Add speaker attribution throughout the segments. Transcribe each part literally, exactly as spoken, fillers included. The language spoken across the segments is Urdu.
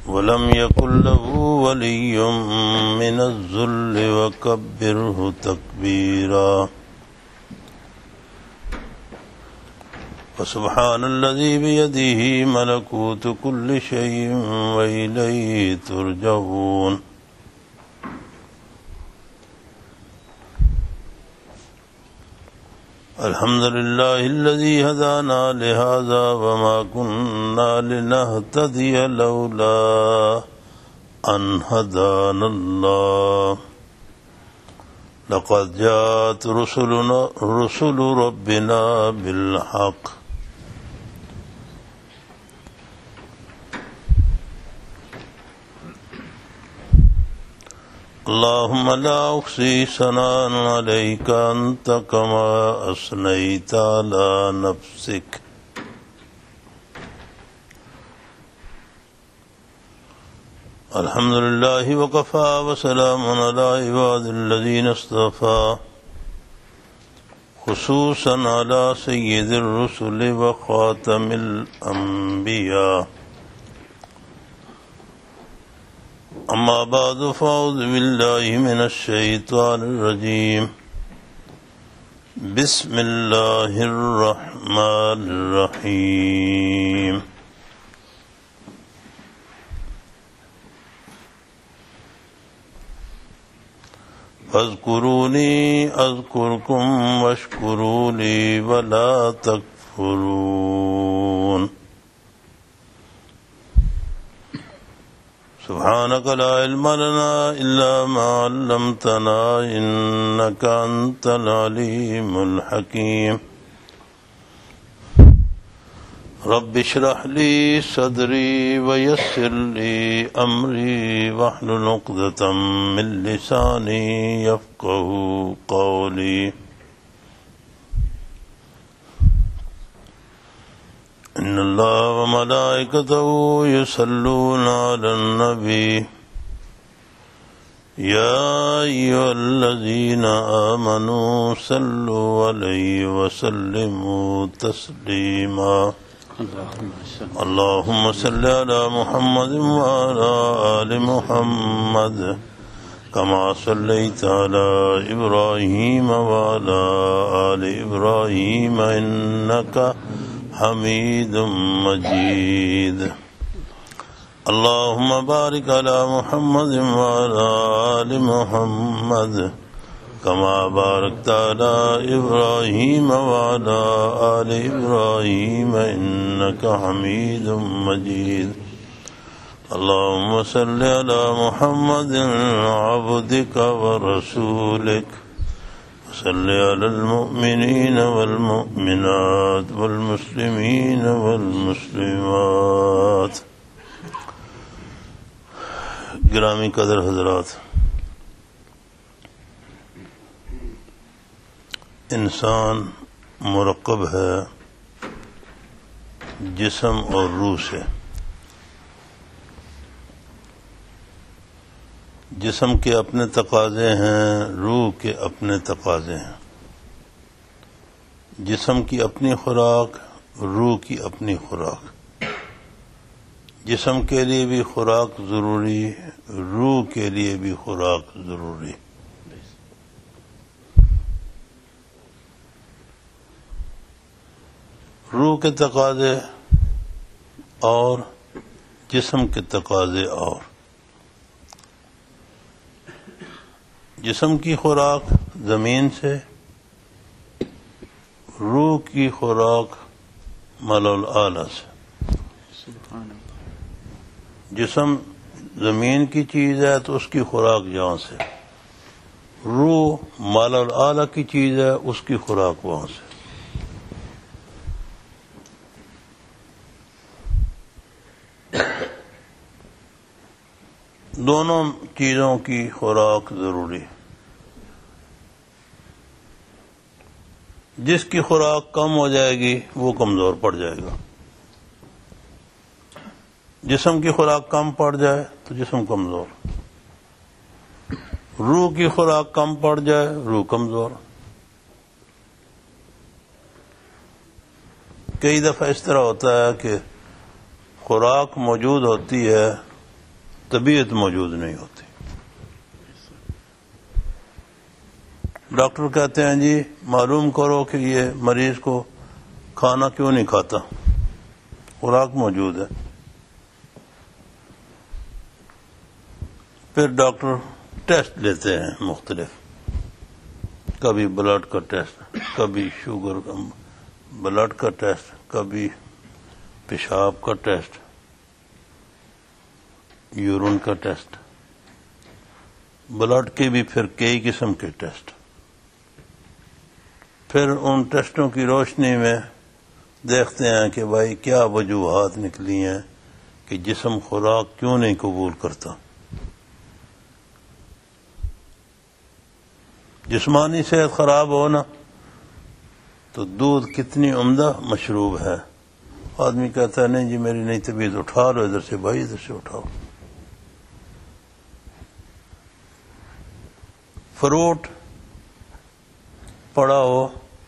Speaker 1: ولم يكن له ولي من الذل وكبره تكبيرا فسبحان الذي بيده ملكوت كل شيء وإليه ترجعون الحمد لله الذي هدانا لهذا وما كنا لنهتدي لولا أن هدانا الله لقد جاءت رسلنا رسل ربنا بالحق اللهم لا أحصي ثناء عليك أنت كما أثنيت على نفسك الحمد لله وكفى وسلام على عباد الذين اصطفى خصوصا على سيد الرسل وخاتم الأنبياء أما بعد فأعوذ بالله من الشيطان الرجيم بسم الله الرحمن الرحيم فاذكروني أذكركم واشكروا لي ولا تكفرون سبحانك لا علم لنا إلا ما علمتنا إنك أنت العليم الحكيم رب اشرح لي صدري ويسر لي أمري واحلل عقدة من لساني يفقهوا قولي إن الله وملائكته يصلون على النبي يا أيها الذين آمنوا صلوا عليه وسلموا تسليما اللهم صل على محمد وعلى آل محمد كما صليت على إبراهيم وعلى آل إبراهيم إنك حميد مجيد اللهم بارك على محمد وعلى آل محمد كما باركت على إبراهيم وعلى آل إبراهيم إنك حميد مجيد اللهم صل على محمد عبدك ورسولك صل على المؤمنين والمؤمنات والمسلمين والمسلمات گرامی قدر حضرات، انسان مرکب ہے جسم اور روح سے۔ جسم کے اپنے تقاضے ہیں، روح کے اپنے تقاضے ہیں۔ جسم کی اپنی خوراک، روح کی اپنی خوراک۔ جسم کے لیے بھی خوراک ضروری، روح کے لیے بھی خوراک ضروری۔ روح کے تقاضے اور جسم کے تقاضے اور۔ جسم کی خوراک زمین سے، روح کی خوراک ملا الاعلی سے۔ جسم زمین کی چیز ہے تو اس کی خوراک یہاں سے، روح ملا الاعلی کی چیز ہے اس کی خوراک وہاں سے۔ دونوں چیزوں کی خوراک ضروری۔ جس کی خوراک کم ہو جائے گی وہ کمزور پڑ جائے گا۔ جسم کی خوراک کم پڑ جائے تو جسم کمزور، روح کی خوراک کم پڑ جائے روح کمزور۔ کئی دفعہ اس طرح ہوتا ہے کہ خوراک موجود ہوتی ہے طبیعت موجود نہیں ہوتی. ڈاکٹر کہتے ہیں جی معلوم کرو کہ یہ مریض کو کھانا کیوں نہیں کھاتا، خوراک موجود ہے. پھر ڈاکٹر ٹیسٹ لیتے ہیں مختلف، کبھی بلڈ کا ٹیسٹ، کبھی شوگر کا بلڈ کا ٹیسٹ، کبھی پیشاب کا ٹیسٹ، یورین کا ٹیسٹ، بلڈ کے بھی پھر کئی قسم کے ٹیسٹ. پھر ان ٹیسٹوں کی روشنی میں دیکھتے ہیں کہ بھائی کیا وجوہات نکلی ہیں کہ جسم خوراک کیوں نہیں قبول کرتا. جسمانی صحت خراب ہو نا تو دودھ کتنی عمدہ مشروب ہے. آدمی کہتا ہے نہیں جی میری نئی طبیعت، اٹھا لو ادھر سے بھائی، ادھر سے اٹھاؤ. فروٹ پڑا ہو،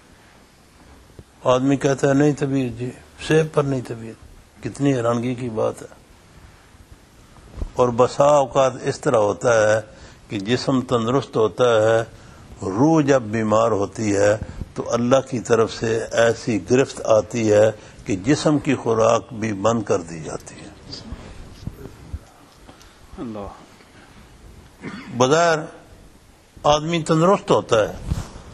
Speaker 1: آدمی کہتا ہے نہیں طبیعت جی، سیب پر نہیں طبیعت. کتنی حیرانگی کی بات ہے. اور بسا اوقات اس طرح ہوتا ہے کہ جسم تندرست ہوتا ہے، روح جب بیمار ہوتی ہے تو اللہ کی طرف سے ایسی گرفت آتی ہے کہ جسم کی خوراک بھی بند کر دی جاتی ہے. بظاہر آدمی تندرست ہوتا ہے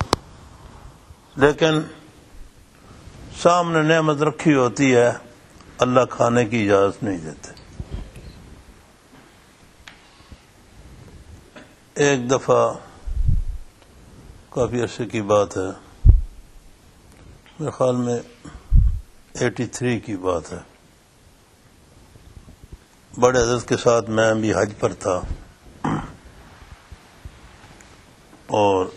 Speaker 1: لیکن سامنے نعمت رکھی ہوتی ہے، اللہ کھانے کی اجازت نہیں دیتے. ایک دفعہ کافی عرصے کی بات ہے، میرے خیال میں ایٹی تھری کی بات ہے، بڑے حضرت کے ساتھ میں بھی حج پر تھا اور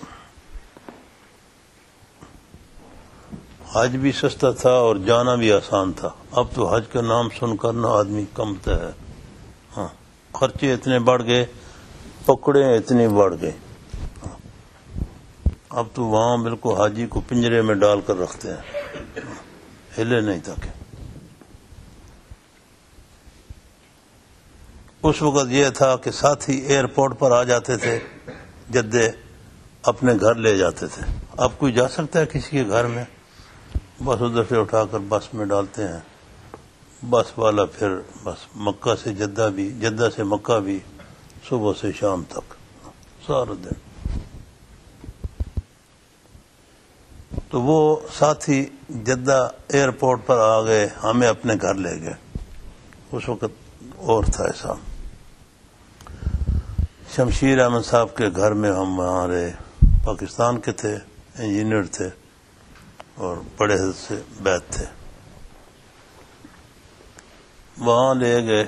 Speaker 1: حج بھی سستا تھا اور جانا بھی آسان تھا. اب تو حج کا نام سن کر نہ آدمی کمتا ہے. ہاں خرچے اتنے بڑھ گئے، پکڑے اتنی بڑھ گئے. اب تو وہاں بالکل حاجی کو پنجرے میں ڈال کر رکھتے ہیں، ہلے نہیں تاکہ. اس وقت یہ تھا کہ ساتھی ایئرپورٹ پر آ جاتے تھے، جدے اپنے گھر لے جاتے تھے. اب کوئی جا سکتا ہے کسی کے گھر میں؟ بس ادھر سے اٹھا کر بس میں ڈالتے ہیں، بس والا پھر بس مکہ سے جدہ بھی، جدہ سے مکہ بھی، صبح سے شام تک سارا دن. تو وہ ساتھی جدہ ایئرپورٹ پر آ گئے، ہمیں اپنے گھر لے گئے. اس وقت اور تھا ایسا، شمشیر احمد صاحب کے گھر میں ہم وہاں رہے. پاکستان کے تھے، انجینئر تھے اور بڑے حضرت سے بیعت تھے. وہاں لے گئے.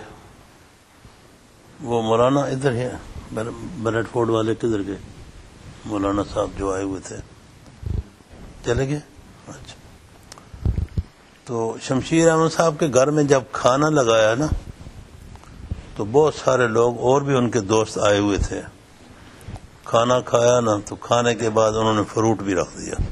Speaker 1: وہ مولانا ادھر ہے، بریڈ فورڈ والے کدھر گئے؟ مولانا صاحب جو آئے ہوئے تھے چلے گئے. اچھا، تو شمشیر احمد صاحب کے گھر میں جب کھانا لگایا نا تو بہت سارے لوگ اور بھی ان کے دوست آئے ہوئے تھے. کھانا کھایا نا تو کھانے کے بعد انہوں نے فروٹ بھی رکھ دیا.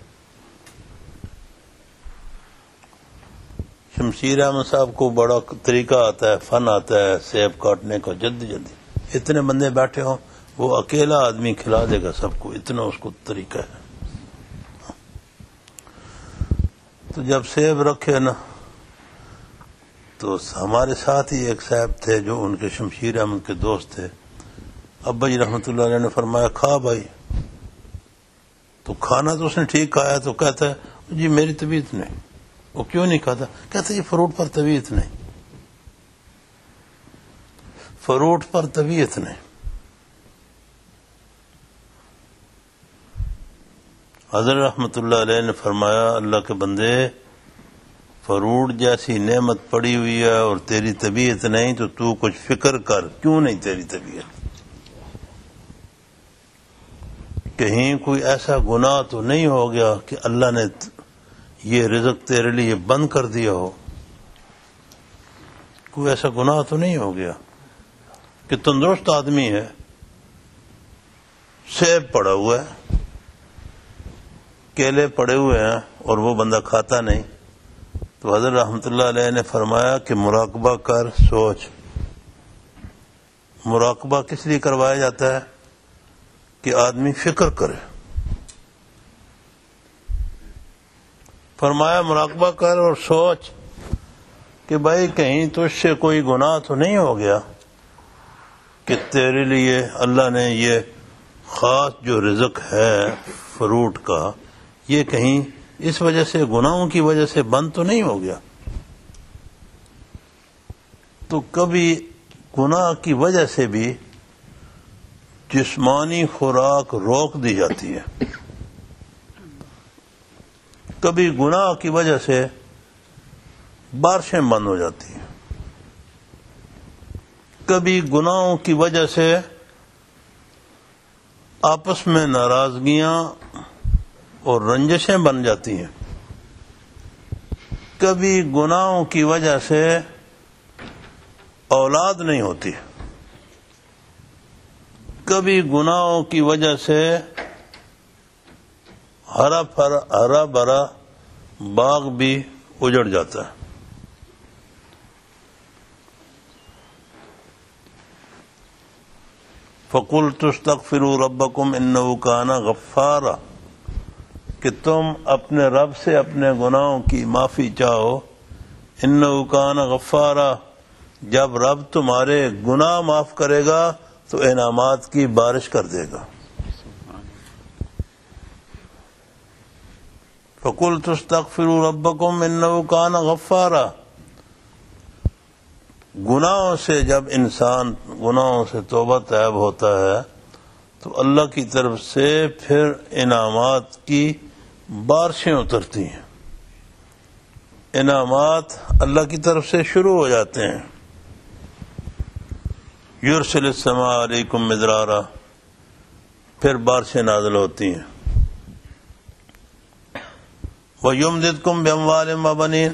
Speaker 1: شمشیر احمد صاحب کو بڑا طریقہ آتا ہے، فن آتا ہے سیب کاٹنے کا. جلدی جلدی اتنے بندے بیٹھے ہوں وہ اکیلا آدمی کھلا دے گا سب کو، اتنا اس کو طریقہ ہے. تو جب سیب رکھے نا تو ہمارے ساتھ ہی ایک صاحب تھے جو ان کے شمشیر احمد کے دوست تھے. ابا جی رحمۃ اللہ علیہ نے فرمایا کھا بھائی. تو کھانا تو اس نے ٹھیک کھایا تو کہتا ہے جی میری طبیعت نہیں. وہ کیوں نہیں کھاتا؟ کہتا جی فروٹ پر طبیعت نہیں، فروٹ پر طبیعت نہیں. حضرت رحمۃ اللہ علیہ نے فرمایا اللہ کے بندے، فروٹ جیسی نعمت پڑی ہوئی ہے اور تیری طبیعت نہیں تو تو کچھ فکر کر، کیوں نہیں تیری طبیعت؟ کہیں کوئی ایسا گناہ تو نہیں ہو گیا کہ اللہ نے یہ رزق تیرے لیے بند کر دیا ہو؟ کوئی ایسا گناہ تو نہیں ہو گیا کہ تندرست آدمی ہے، سیب پڑا ہوا ہے، کیلے پڑے ہوئے ہیں اور وہ بندہ کھاتا نہیں. تو حضرت رحمۃ اللہ علیہ نے فرمایا کہ مراقبہ کر، سوچ مراقبہ کس لیے کروایا جاتا ہے؟ کہ آدمی فکر کرے. فرمایا مراقبہ کر اور سوچ کہ بھائی کہیں تجھ سے کوئی گناہ تو نہیں ہو گیا کہ تیرے لیے اللہ نے یہ خاص جو رزق ہے فروٹ کا، یہ کہیں اس وجہ سے گناہوں کی وجہ سے بند تو نہیں ہو گیا. تو کبھی گناہ کی وجہ سے بھی جسمانی خوراک روک دی جاتی ہے، کبھی گناہ کی وجہ سے بارشیں بند ہو جاتی ہیں، کبھی گناہوں کی وجہ سے آپس میں ناراضگیاں اور رنجشیں بن جاتی ہیں، کبھی گناہوں کی وجہ سے اولاد نہیں ہوتی، کبھی گناہوں کی وجہ سے ہرا ہرا بھرا باغ بھی اجڑ جاتا ہے. فَقُلْتُ اسْتَغْفِرُوا رَبَّكُمْ إِنَّهُ كَانَ غَفَّارًا، کہ تم اپنے رب سے اپنے گناہوں کی معافی چاہو. إِنَّهُ كَانَ غَفَّارًا، جب رب تمہارے گناہ معاف کرے گا تو انعامات کی بارش کر دے گا. فَقُلْتُ اسْتَغْفِرُوا رَبَّكُمْ إِنَّهُ كَانَ غَفَّارًا. گناہوں سے جب انسان گناہوں سے توبہ طیب ہوتا ہے تو اللہ کی طرف سے پھر انعامات کی بارشیں اترتی ہیں، انعامات اللہ کی طرف سے شروع ہو جاتے ہیں. یرسل السماء علیکم مدرارا، پھر بارشیں نازل ہوتی ہیں. وَيُمْدِدْكُمْ بِأَمْوَالٍ وَبَنِينَ،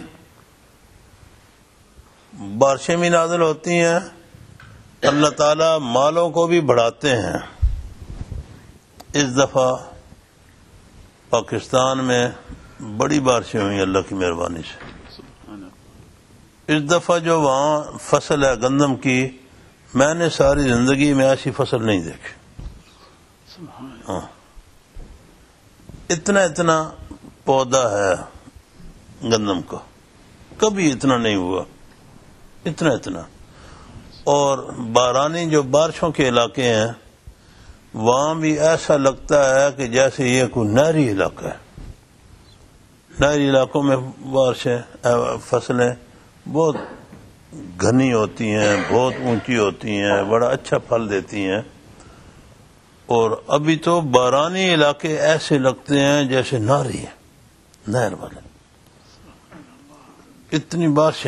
Speaker 1: بارشیں بھی نازل ہوتی ہیں، اللہ تعالیٰ مالوں کو بھی بڑھاتے ہیں. اس دفعہ پاکستان میں بڑی بارشیں ہوئی اللہ کی مہربانی سے. اس دفعہ جو وہاں فصل ہے گندم کی، میں نے ساری زندگی میں ایسی فصل نہیں دیکھی. ہاں، اتنا اتنا پودا ہے گندم کا، کبھی اتنا نہیں ہوا، اتنا اتنا. اور بارانی جو بارشوں کے علاقے ہیں وہاں بھی ایسا لگتا ہے کہ جیسے یہ کوئی نہری علاقہ ہے. نہری علاقوں میں بارشیں فصلیں بہت گھنی ہوتی ہیں، بہت اونچی ہوتی ہیں، بڑا اچھا پھل دیتی ہیں. اور ابھی تو بارانی علاقے ایسے لگتے ہیں جیسے نہری ہیں، نہر والے. اتنی بارشیں.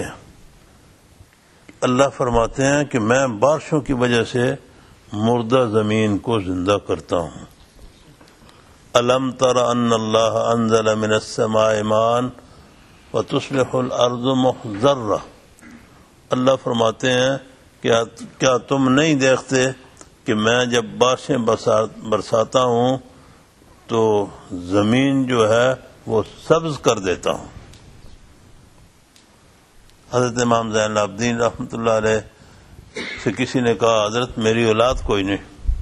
Speaker 1: اللہ فرماتے ہیں کہ میں بارشوں کی وجہ سے مردہ زمین کو زندہ کرتا ہوں. الم تر ان اللہ انزل من السماء ماء وتصبح الارض مخضرہ. اللہ فرماتے ہیں کیا کیا تم نہیں دیکھتے کہ میں جب بارشیں برساتا ہوں تو زمین جو ہے وہ سبز کر دیتا ہوں. حضرت امام زین العابدین رحمۃ اللہ علیہ سے کسی نے کہا حضرت میری اولاد کوئی نہیں.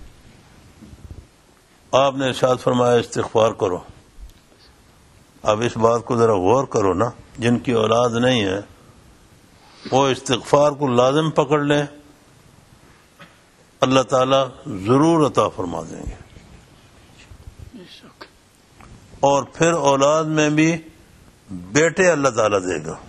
Speaker 1: آپ نے ارشاد فرمایا استغفار کرو. اب اس بات کو ذرا غور کرو نا، جن کی اولاد نہیں ہے وہ استغفار کو لازم پکڑ لیں، اللہ تعالیٰ ضرور عطا فرما دیں گے. اور پھر اولاد میں بھی بیٹے اللہ تعالیٰ دے گا،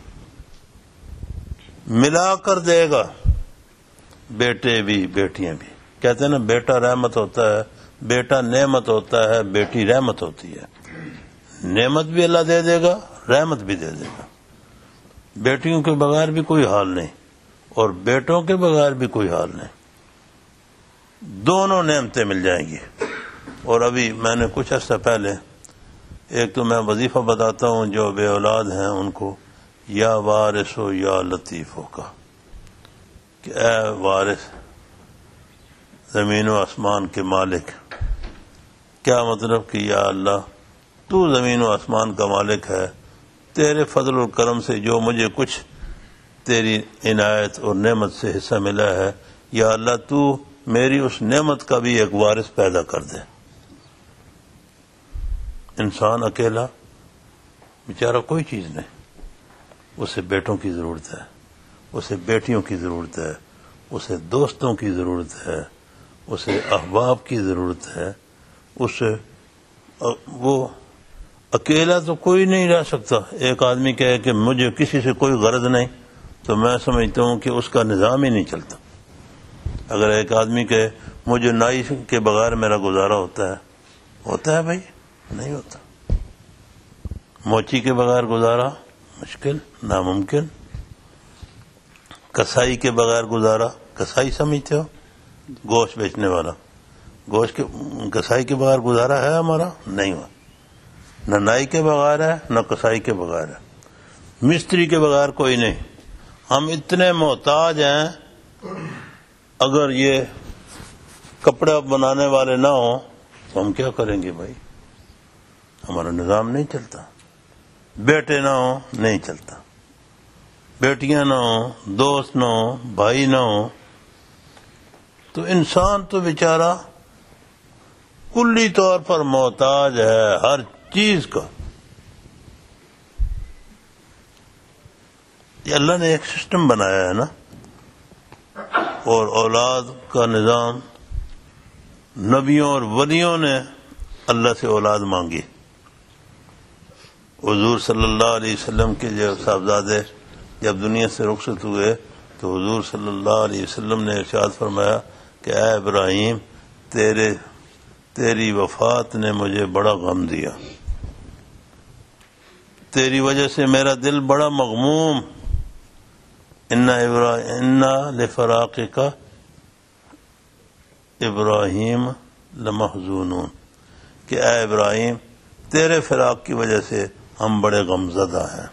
Speaker 1: ملا کر دے گا، بیٹے بھی بیٹیاں بھی. کہتے ہیں نا بیٹا رحمت ہوتا ہے، بیٹا نعمت ہوتا ہے، بیٹی رحمت ہوتی ہے. نعمت بھی اللہ دے دے گا، رحمت بھی دے دے گا. بیٹیوں کے بغیر بھی کوئی حال نہیں اور بیٹوں کے بغیر بھی کوئی حال نہیں، دونوں نعمتیں مل جائیں گی. اور ابھی میں نے کچھ عرصہ پہلے ایک تو میں وظیفہ بتاتا ہوں جو بے اولاد ہیں ان کو، یا وارث ہو یا لطیف ہو کا، کہ اے وارث زمین و آسمان کے مالک. کیا مطلب کہ یا اللہ تو زمین و آسمان کا مالک ہے، تیرے فضل و کرم سے جو مجھے کچھ تیری عنایت اور نعمت سے حصہ ملا ہے یا اللہ تو میری اس نعمت کا بھی ایک وارث پیدا کر دے. انسان اکیلا بیچارہ کوئی چیز نہیں، اسے بیٹوں کی ضرورت ہے، اسے بیٹیوں کی ضرورت ہے، اسے دوستوں کی ضرورت ہے، اسے احباب کی ضرورت ہے. اسے وہ اکیلا تو کوئی نہیں رہ سکتا. ایک آدمی کہے کہ مجھے کسی سے کوئی غرض نہیں، تو میں سمجھتا ہوں کہ اس کا نظام ہی نہیں چلتا. اگر ایک آدمی کہے مجھے نائی کے بغیر میرا گزارا ہوتا ہے، ہوتا ہے بھائی؟ نہیں ہوتا. موچی کے بغیر گزارا مشکل، ناممکن. کسائی کے بغیر گزارا، کسائی سمجھتے ہو؟ گوشت بیچنے والا. گوشت کے کسائی کے بغیر گزارا ہے ہمارا؟ نہیں ہوا. نہ نائی کے بغیر ہے، نہ کسائی کے بغیر ہے. مستری کے بغیر کوئی نہیں. ہم اتنے محتاج ہیں، اگر یہ کپڑے بنانے والے نہ ہوں تو ہم کیا کریں گے بھائی؟ ہمارا نظام نہیں چلتا. بیٹے نہ ہوں نہیں چلتا، بیٹیاں نہ ہوں، دوست نہ ہوں، بھائی نہ ہوں. تو انسان تو بیچارہ کلی طور پر محتاج ہے ہر چیز کا. یہ اللہ نے ایک سسٹم بنایا ہے نا. اور اولاد کا نظام، نبیوں اور ولیوں نے اللہ سے اولاد مانگی. حضور صلی اللہ علیہ وسلم کے جب صاحبزادے جب دنیا سے رخصت ہوئے تو حضور صلی اللہ علیہ وسلم نے ارشاد فرمایا کہ اے ابراہیم، تیرے تیری وفات نے مجھے بڑا غم دیا، تیری وجہ سے میرا دل بڑا مغموم. ان لفراقک ابراہیم لمحزونون، کہ اے ابراہیم تیرے فراق کی وجہ سے ہم بڑے غمزدہ ہیں.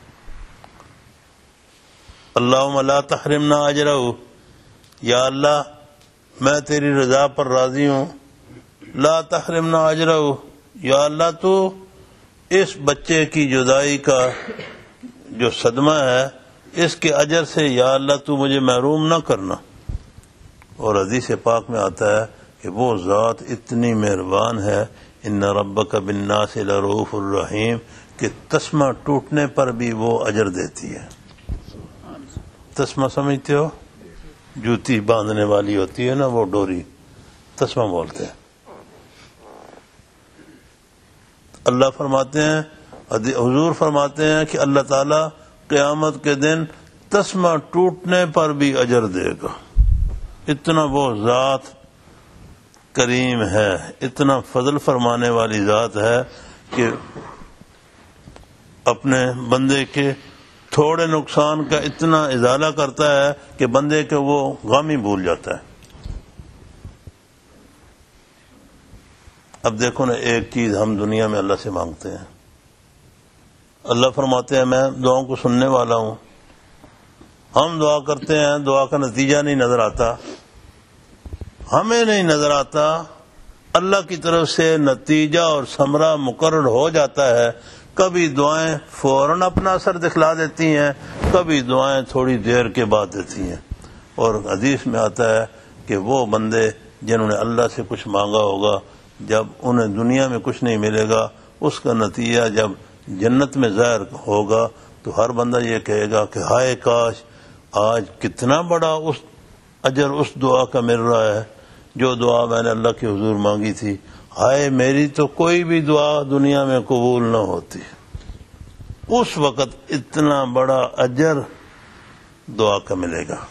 Speaker 1: اللہم لا تحرمنا اجرہ، یا اللہ میں تیری رضا پر راضی ہوں. لا تحرمنا اجرہ، یا اللہ تو اس بچے کی جدائی کا جو صدمہ ہے اس کے اجر سے یا اللہ تو مجھے محروم نہ کرنا. اور حدیث پاک میں آتا ہے کہ وہ ذات اتنی مہربان ہے، ان ربک بالناس لرؤوف الرحیم، کہ تسمہ ٹوٹنے پر بھی وہ اجر دیتی ہے. تسمہ سمجھتے ہو؟ جوتی باندھنے والی ہوتی ہے نا وہ ڈوری، تسمہ بولتے ہیں. اللہ فرماتے ہیں، حضور فرماتے ہیں کہ اللہ تعالیٰ قیامت کے دن تسمہ ٹوٹنے پر بھی اجر دے گا. اتنا وہ ذات کریم ہے، اتنا فضل فرمانے والی ذات ہے کہ اپنے بندے کے تھوڑے نقصان کا اتنا ازالہ کرتا ہے کہ بندے کے وہ غم ہی بھول جاتا ہے. اب دیکھو نا، ایک چیز ہم دنیا میں اللہ سے مانگتے ہیں، اللہ فرماتے ہیں میں دعاؤں کو سننے والا ہوں. ہم دعا کرتے ہیں، دعا کا نتیجہ نہیں نظر آتا، ہمیں نہیں نظر آتا. اللہ کی طرف سے نتیجہ اور ثمرہ مقرر ہو جاتا ہے. کبھی دعائیں فوراً اپنا اثر دکھلا دیتی ہیں، کبھی دعائیں تھوڑی دیر کے بعد دیتی ہیں. اور حدیث میں آتا ہے کہ وہ بندے جنہوں نے اللہ سے کچھ مانگا ہوگا، جب انہیں دنیا میں کچھ نہیں ملے گا، اس کا نتیجہ جب جنت میں ظاہر ہوگا تو ہر بندہ یہ کہے گا کہ ہائے کاش آج کتنا بڑا اس اجر اس دعا کا مل رہا ہے جو دعا میں نے اللہ کے حضور مانگی تھی. ہائے میری تو کوئی بھی دعا دنیا میں قبول نہ ہوتی. اس وقت اتنا بڑا اجر دعا کا ملے گا.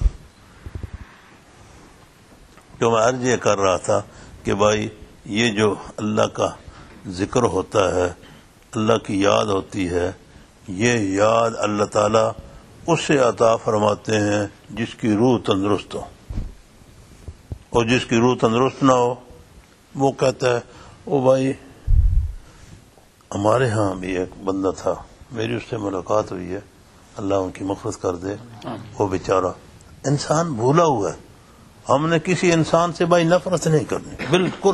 Speaker 1: جو میں عرض یہ کر رہا تھا کہ بھائی یہ جو اللہ کا ذکر ہوتا ہے، اللہ کی یاد ہوتی ہے، یہ یاد اللہ تعالیٰ اسے عطا فرماتے ہیں جس کی روح تندرست ہو. اور جس کی روح تندرست نہ ہو وہ کہتا ہے او بھائی ہمارے ہاں بھی ایک بندہ تھا، میری اس سے ملاقات ہوئی ہے، اللہ ان کی مغفرت کر دے. وہ بیچارہ انسان بھولا ہوا ہے. ہم نے کسی انسان سے بھائی نفرت نہیں کرنی، بالکل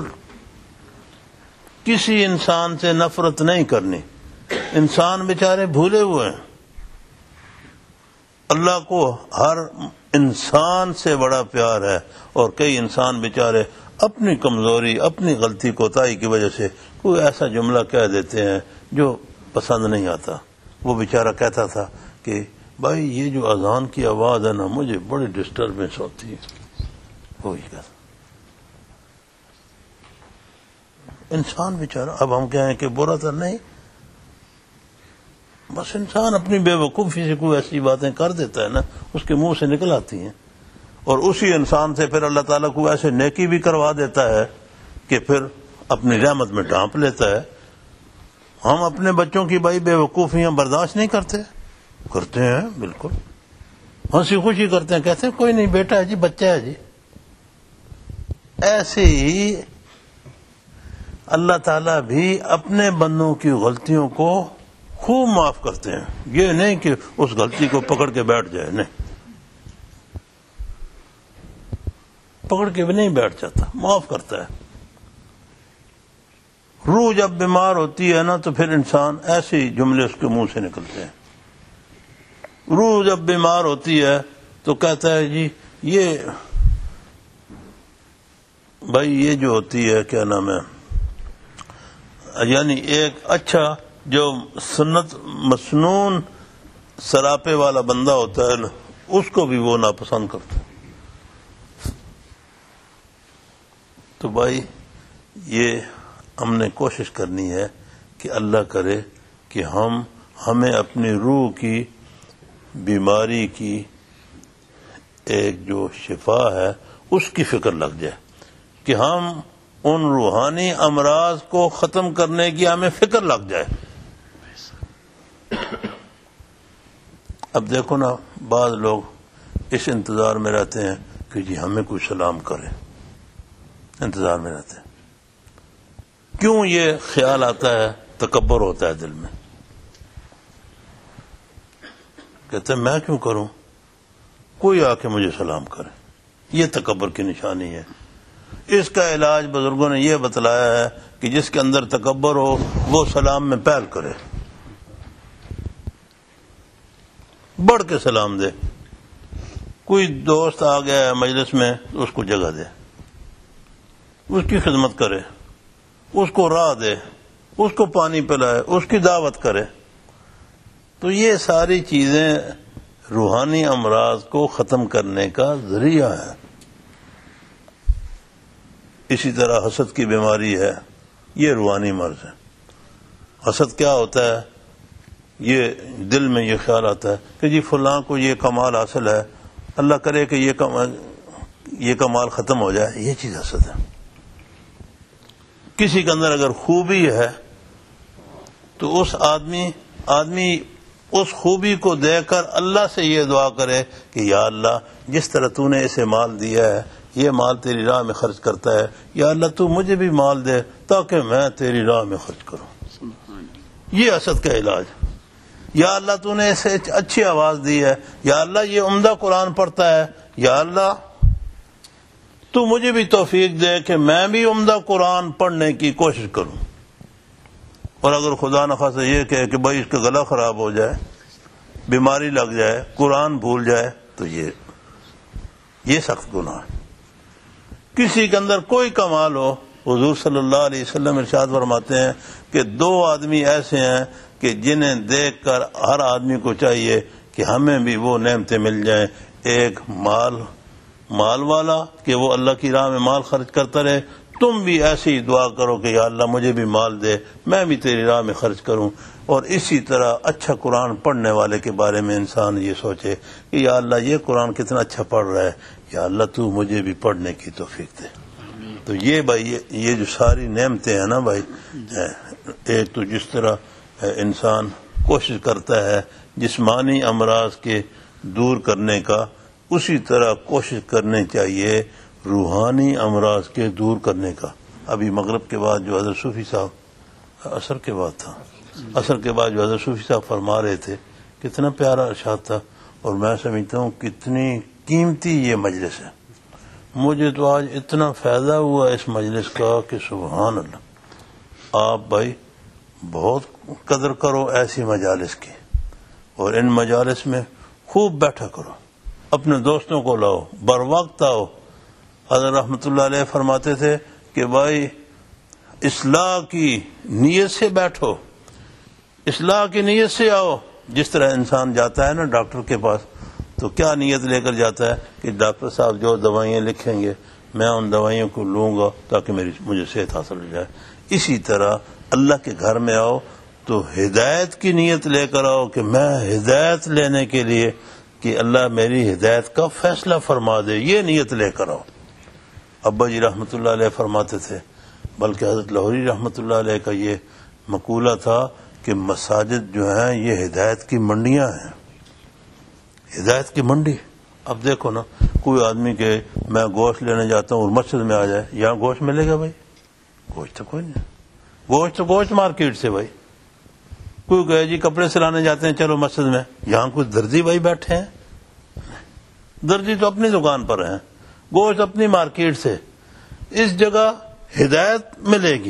Speaker 1: کسی انسان سے نفرت نہیں کرنی. انسان بیچارے بھولے ہوئے ہیں. اللہ کو ہر انسان سے بڑا پیار ہے، اور کئی انسان بیچارے اپنی کمزوری، اپنی غلطی کوتاہی کی وجہ سے کوئی ایسا جملہ کہہ دیتے ہیں جو پسند نہیں آتا۔ وہ بیچارہ کہتا تھا کہ بھائی یہ جو اذان کی آواز ہے نا مجھے بڑی ڈسٹربنس ہوتی ہے، وہی کہتا انسان بیچارہ۔ اب ہم کہیں کہ برا تو نہیں، بس انسان اپنی بے وقوفی سے کوئی ایسی باتیں کر دیتا ہے نا، اس کے منہ سے نکل آتی ہیں، اور اسی انسان سے پھر اللہ تعالیٰ کو ایسے نیکی بھی کروا دیتا ہے کہ پھر اپنی رحمت میں ڈھانپ لیتا ہے۔ ہم اپنے بچوں کی بھائی بے وقوفیاں برداشت نہیں کرتے، کرتے ہیں بالکل، ہنسی خوشی کرتے ہیں، کہتے ہیں کوئی نہیں بیٹا ہے جی، بچہ ہے جی۔ ایسے ہی اللہ تعالیٰ بھی اپنے بندوں کی غلطیوں کو خوب معاف کرتے ہیں، یہ نہیں کہ اس غلطی کو پکڑ کے بیٹھ جائے، نہیں، پکڑ کے بھی نہیں بیٹھ جاتا، معاف کرتا ہے۔ روح جب بیمار ہوتی ہے نا تو پھر انسان ایسے ہی جملے اس کے منہ سے نکلتے ہیں۔ روح جب بیمار ہوتی ہے تو کہتا ہے جی یہ بھائی یہ جو ہوتی ہے کیا نام ہے، یعنی ایک اچھا جو سنت مسنون سراپے والا بندہ ہوتا ہے نا اس کو بھی وہ ناپسند کرتا ہے۔ تو بھائی یہ ہم نے کوشش کرنی ہے کہ اللہ کرے کہ ہم ہمیں اپنی روح کی بیماری کی ایک جو شفا ہے اس کی فکر لگ جائے، کہ ہم ان روحانی امراض کو ختم کرنے کی ہمیں فکر لگ جائے۔ اب دیکھو نا بعض لوگ اس انتظار میں رہتے ہیں کہ جی ہمیں کوئی سلام کرے، انتظار میں رہتے ہیں۔ کیوں یہ خیال آتا ہے؟ تکبر ہوتا ہے دل میں، کہتے ہیں میں کیوں کروں، کوئی آ کے مجھے سلام کرے، یہ تکبر کی نشانی ہے۔ اس کا علاج بزرگوں نے یہ بتلایا ہے کہ جس کے اندر تکبر ہو وہ سلام میں پہل کرے، بڑھ کے سلام دے۔ کوئی دوست آ گیا ہے مجلس میں اس کو جگہ دے، اس کی خدمت کرے، اس کو راہ دے، اس کو پانی پلائے، اس کی دعوت کرے۔ تو یہ ساری چیزیں روحانی امراض کو ختم کرنے کا ذریعہ ہے۔ اسی طرح حسد کی بیماری ہے، یہ روحانی مرض ہے۔ حسد کیا ہوتا ہے؟ یہ دل میں یہ خیال آتا ہے کہ جی فلاں کو یہ کمال حاصل ہے، اللہ کرے کہ یہ کمال یہ کمال ختم ہو جائے، یہ چیز حسد ہے۔ کسی کے اندر اگر خوبی ہے تو اس آدمی آدمی اس خوبی کو دیکھ کر اللہ سے یہ دعا کرے کہ یا اللہ جس طرح تو نے اسے مال دیا ہے، یہ مال تیری راہ میں خرچ کرتا ہے، یا اللہ تو مجھے بھی مال دے تاکہ میں تیری راہ میں خرچ کروں۔ یہ حسد کا علاج۔ یا اللہ تو نے اسے اچھی آواز دی ہے، یا اللہ یہ عمدہ قرآن پڑھتا ہے، یا اللہ تو مجھے بھی توفیق دے کہ میں بھی عمدہ قرآن پڑھنے کی کوشش کروں۔ اور اگر خدا نخواستہ یہ کہے کہ بھائی اس کا گلا خراب ہو جائے، بیماری لگ جائے، قرآن بھول جائے، تو یہ یہ سخت گناہ ہے۔ کسی کے اندر کوئی کمال ہو، حضور صلی اللہ علیہ وسلم ارشاد فرماتے ہیں کہ دو آدمی ایسے ہیں کہ جنہیں دیکھ کر ہر آدمی کو چاہیے کہ ہمیں بھی وہ نعمتیں مل جائیں، ایک مال مال والا کہ وہ اللہ کی راہ میں مال خرچ کرتا رہے، تم بھی ایسی ہی دعا کرو کہ یا اللہ مجھے بھی مال دے، میں بھی تیری راہ میں خرچ کروں۔ اور اسی طرح اچھا قرآن پڑھنے والے کے بارے میں انسان یہ سوچے کہ یا اللہ یہ قرآن کتنا اچھا پڑھ رہا ہے، یا اللہ تو مجھے بھی پڑھنے کی توفیق دے۔ تو یہ بھائی یہ جو ساری نعمتیں ہیں نا بھائی، ایک تو جس طرح انسان کوشش کرتا ہے جسمانی امراض کے دور کرنے کا، اسی طرح کوشش کرنی چاہیے روحانی امراض کے دور کرنے کا۔ ابھی مغرب کے بعد جو حضرت صوفی صاحب، عصر کے بعد تھا، عصر کے بعد جو حضرت صوفی صاحب فرما رہے تھے، کتنا پیارا ارشاد تھا، اور میں سمجھتا ہوں کتنی قیمتی یہ مجلس ہے۔ مجھے تو آج اتنا فائدہ ہوا اس مجلس کا کہ سبحان اللہ۔ آپ بھائی بہت قدر کرو ایسی مجالس کی، اور ان مجالس میں خوب بیٹھا کرو، اپنے دوستوں کو لاؤ، بر وقت آؤ۔ حضرت رحمۃ اللہ علیہ فرماتے تھے کہ بھائی اصلاح کی نیت سے بیٹھو، اصلاح کی نیت سے آؤ۔ جس طرح انسان جاتا ہے نا ڈاکٹر کے پاس، تو کیا نیت لے کر جاتا ہے کہ ڈاکٹر صاحب جو دوائیاں لکھیں گے میں ان دوائیوں کو لوں گا تاکہ میری مجھے صحت حاصل ہو جائے۔ اسی طرح اللہ کے گھر میں آؤ تو ہدایت کی نیت لے کر آؤ کہ میں ہدایت لینے کے لیے کہ اللہ میری ہدایت کا فیصلہ فرما دے، یہ نیت لے کر آؤ۔ ابا جی رحمۃ اللہ علیہ فرماتے تھے، بلکہ حضرت لاہوری رحمۃ اللہ علیہ کا یہ مقولہ تھا کہ مساجد جو ہیں یہ ہدایت کی منڈیاں ہیں، ہدایت کی منڈی۔ اب دیکھو نا، کوئی آدمی کہ میں گوشت لینے جاتا ہوں اور مسجد میں آ جائے، یہاں گوشت ملے گا بھائی؟ گوشت تو کوئی نہیں، گوشت تو گوشت مارکیٹ سے بھائی۔ کوئی کہے جی کپڑے سلانے جاتے ہیں چلو مسجد میں، یہاں کوئی درزی بھائی بیٹھے ہیں؟ درزی تو اپنی دکان پر ہیں، گوشت اپنی مارکیٹ سے۔ اس جگہ ہدایت ملے گی،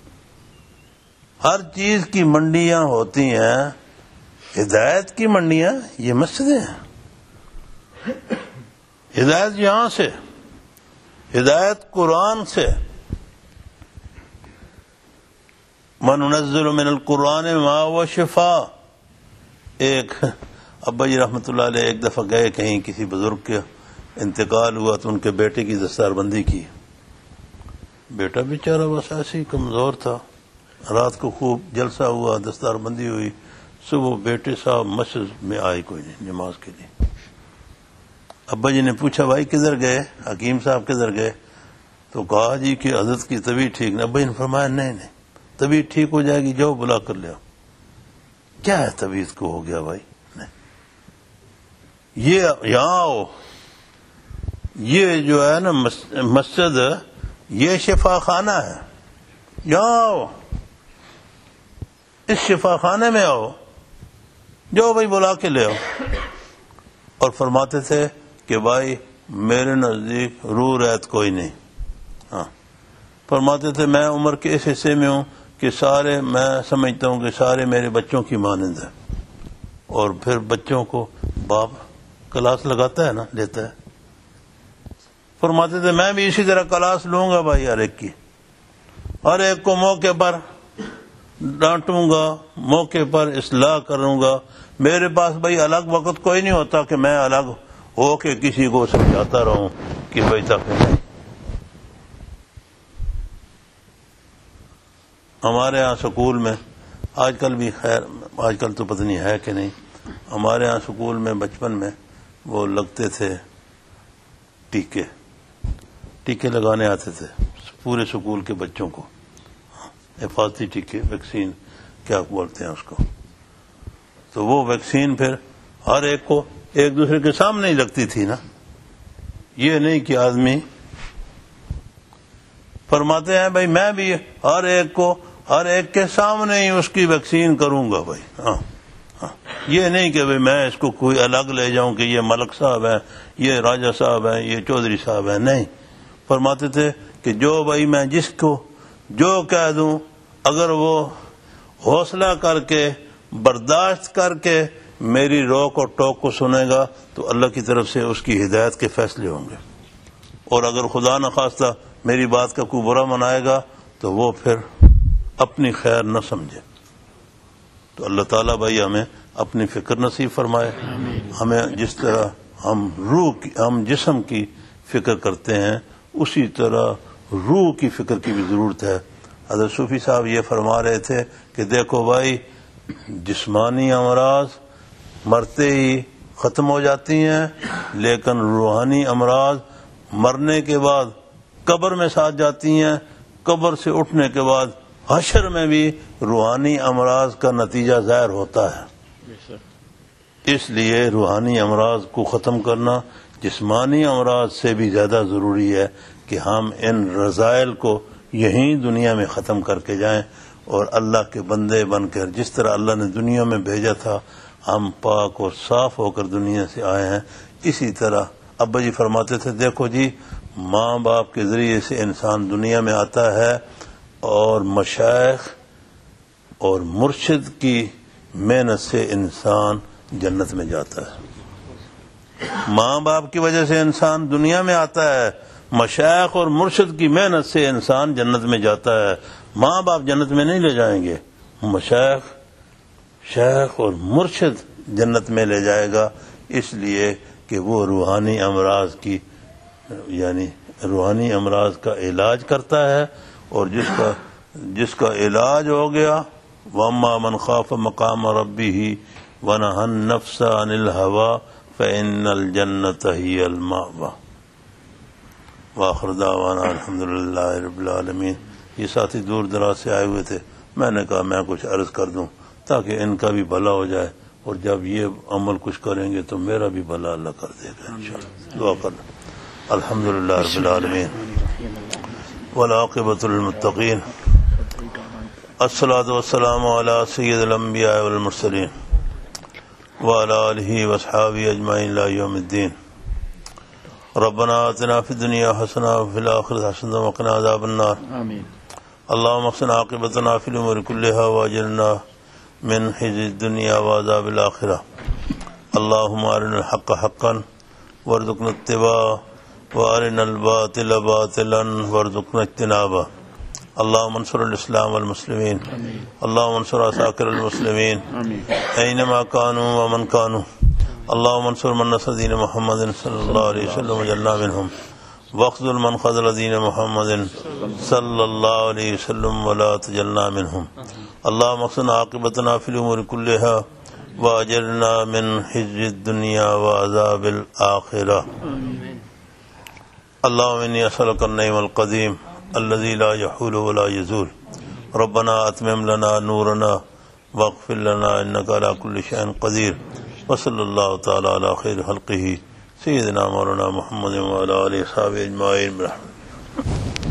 Speaker 1: ہر چیز کی منڈیاں ہوتی ہیں، ہدایت کی منڈیاں یہ مسجدیں ہیں۔ ہدایت یہاں سے، ہدایت قرآن سے۔ وَنُنَزِّلُ مِنَ الْقُرْآنِ مَا هُوَ شِفَاءٌ۔ ایک ابا جی رحمۃ اللہ علیہ ایک دفعہ گئے کہیں، کسی بزرگ کے انتقال ہوا تو ان کے بیٹے کی دستار بندی کی۔ بیٹا بیچارہ بس ایسے ہی کمزور تھا، رات کو خوب جلسہ ہوا، دستار بندی ہوئی، صبح بیٹے صاحب مسجد میں آئے کوئی نہیں نماز کے لیے۔ ابا جی نے پوچھا بھائی کدھر گئے، حکیم صاحب کدھر گئے؟ تو کہا جی کہ حضرت کی طبیعت ٹھیک نہیں۔ ابا جی نے فرمایا نہیں نہیں، طبیعت ٹھیک ہو جائے گی، جاؤ بلا کر لے آؤ۔ کیا ہے طبیعت کو ہو گیا بھائی؟ نہیں، یہ یہاں آؤ، یہ جو ہے نا مسجد یہ شفا خانہ ہے، یہاں آؤ، اس شفا خانے میں آؤ، جو بھائی بلا کے لے آؤ۔ اور فرماتے تھے کہ بھائی میرے نزدیک روح ریت کوئی نہیں۔ ہاں، فرماتے تھے میں عمر کے اس حصے میں ہوں کہ سارے میں سمجھتا ہوں کہ سارے میرے بچوں کی مانند ہیں۔ اور پھر بچوں کو باپ کلاس لگاتا ہے نا، لیتا ہے۔ فرماتے تھے میں بھی اسی طرح کلاس لوں گا بھائی ہر ایک کی، ہر ایک کو موقع پر ڈانٹوں گا، موقع پر اصلاح کروں گا۔ میرے پاس بھائی الگ وقت کوئی نہیں ہوتا کہ میں الگ ہو کے کسی کو سمجھاتا رہوں کہ بھائی تک نہیں۔ ہمارے ہاں سکول میں آج کل بھی، خیر آج کل تو پتہ نہیں ہے کہ نہیں، ہمارے ہاں سکول میں بچپن میں وہ لگتے تھے ٹیکے، ٹیکے لگانے آتے تھے پورے سکول کے بچوں کو، حفاظتی ٹیکے، ویکسین کیا بولتے ہیں اس کو۔ تو وہ ویکسین پھر ہر ایک کو ایک دوسرے کے سامنے ہی لگتی تھی نا، یہ نہیں کہ آدمی۔ فرماتے ہیں بھائی میں بھی ہر ایک کو ہر ایک کے سامنے ہی اس کی ویکسین کروں گا بھائی۔ ہاں ہاں، یہ نہیں کہ بھائی میں اس کو کوئی الگ لے جاؤں کہ یہ ملک صاحب ہیں، یہ راجہ صاحب ہیں، یہ چودھری صاحب ہیں، نہیں۔ فرماتے تھے کہ جو بھائی میں جس کو جو کہہ دوں، اگر وہ حوصلہ کر کے برداشت کر کے میری روک اور ٹوک کو سنے گا تو اللہ کی طرف سے اس کی ہدایت کے فیصلے ہوں گے۔ اور اگر خدا نخواستہ میری بات کا کوئی برا منائے گا تو وہ پھر اپنی خیر نہ سمجھے۔ تو اللہ تعالیٰ بھائی ہمیں اپنی فکر نصیب فرمائے۔ ہمیں جس طرح ہم روح کی، ہم جسم کی فکر کرتے ہیں، اسی طرح روح کی فکر کی بھی ضرورت ہے۔ حضرت صوفی صاحب یہ فرما رہے تھے کہ دیکھو بھائی جسمانی امراض مرتے ہی ختم ہو جاتی ہیں، لیکن روحانی امراض مرنے کے بعد قبر میں ساتھ جاتی ہیں، قبر سے اٹھنے کے بعد حشر میں بھی روحانی امراض کا نتیجہ ظاہر ہوتا ہے۔ اس لیے روحانی امراض کو ختم کرنا جسمانی امراض سے بھی زیادہ ضروری ہے کہ ہم ان رذائل کو یہیں دنیا میں ختم کر کے جائیں اور اللہ کے بندے بن کر، جس طرح اللہ نے دنیا میں بھیجا تھا ہم پاک اور صاف ہو کر دنیا سے آئے ہیں، اسی طرح ابا جی فرماتے تھے دیکھو جی ماں باپ کے ذریعے سے انسان دنیا میں آتا ہے اور مشائخ اور مرشد کی محنت سے انسان جنت میں جاتا ہے۔ ماں باپ کی وجہ سے انسان دنیا میں آتا ہے، مشائخ اور مرشد کی محنت سے انسان جنت میں جاتا ہے. ماں باپ جنت میں نہیں لے جائیں گے، مشائخ شیخ اور مرشد جنت میں لے جائے گا، اس لیے کہ وہ روحانی امراض کی یعنی روحانی امراض کا علاج کرتا ہے، اور جس کا جس کا علاج ہو گیا وَأَمَّا مَنْ خَافَ مَقَامَ رَبِّهِ وَنَهَى النَّفْسَ عَنِ الْهَوَىٰ فَإِنَّ الْجَنَّةَ هِيَ الْمَأْوَىٰ. وآخر دعوانا الحمد للہ رب العالمین. یہ ساتھی دور دراز سے آئے ہوئے تھے، میں نے کہا میں کچھ عرض کر دوں تاکہ ان کا بھی بھلا ہو جائے، اور جب یہ عمل کچھ کریں گے تو میرا بھی بھلا اللہ کر دے گا انشاءاللہ. دعا کرنا. الحمد للہ رب العالمین والعاقبۃ للمتقین، الصلاۃ والسلام علی سید الانبیاء والمرسلین وعلی آلہ واصحابہ اجمعین الی یوم الدین. ربنا آتنا فی الدنیا حسنہ وفی الآخرۃ حسنہ وقنا عذاب النار.
Speaker 2: آمین.
Speaker 1: اللهم احسن عاقبتنا في الامور كلها واجرنا من خزي الدنيا وعذاب الاخره. اللهم ارنا الحق حقا وارزقنا اتباعه وارنا الباطل باطلا وارزقنا اجتنابه. اللهم انصر الاسلام والمسلمين. اللهم انصر عساكر المسلمين اينما كانوا ومن كانوا. اللهم انصر من نصر دين محمد صلى الله عليه وسلم وجعلنا منهم، واخذل من خذل دين محمد صلى الله عليه وسلم ولا تجعلنا منهم. اللهم احسن عاقبتنا في الامور كلها واجرنا من خزي الدنيا وعذاب الاخره. اللهم اني اسالك النعيم القديم الذي لا يحول ولا يزول. ربنا اتمم لنا نورنا واغفر لنا انك على كل شيء قدير. وصلی اللہ تعالی علی خیر خلقہ سیدنا مولانا محمد وعلی آلہ وصحبہ اجمعین برحمتہ.